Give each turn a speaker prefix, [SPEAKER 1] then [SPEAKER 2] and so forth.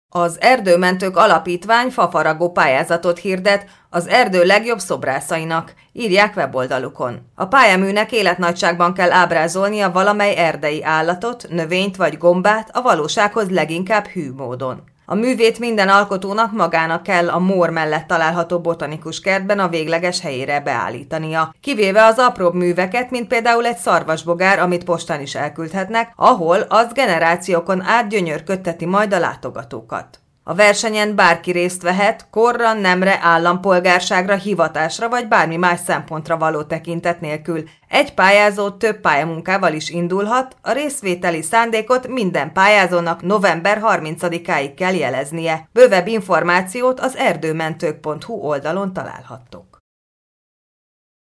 [SPEAKER 1] Az Erdőmentők Alapítvány fafaragó pályázatot hirdet az erdő legjobb szobrászainak, írják weboldalukon. A pályaműnek életnagyságban kell ábrázolnia valamely erdei állatot, növényt vagy gombát a valósághoz leginkább hű módon. A művét minden alkotónak magának kell a Mór mellett található botanikus kertben a végleges helyére beállítania, kivéve az apróbb műveket, mint például egy szarvasbogár, amit postán is elküldhetnek, ahol az generációkon át gyönyörködteti majd a látogatókat. A versenyen bárki részt vehet, korra, nemre, állampolgárságra, hivatásra vagy bármi más szempontra való tekintet nélkül. Egy pályázó több pályamunkával is indulhat, a részvételi szándékot minden pályázónak november 30-áig kell jeleznie. Bővebb információt az erdőmentők.hu oldalon találhattok.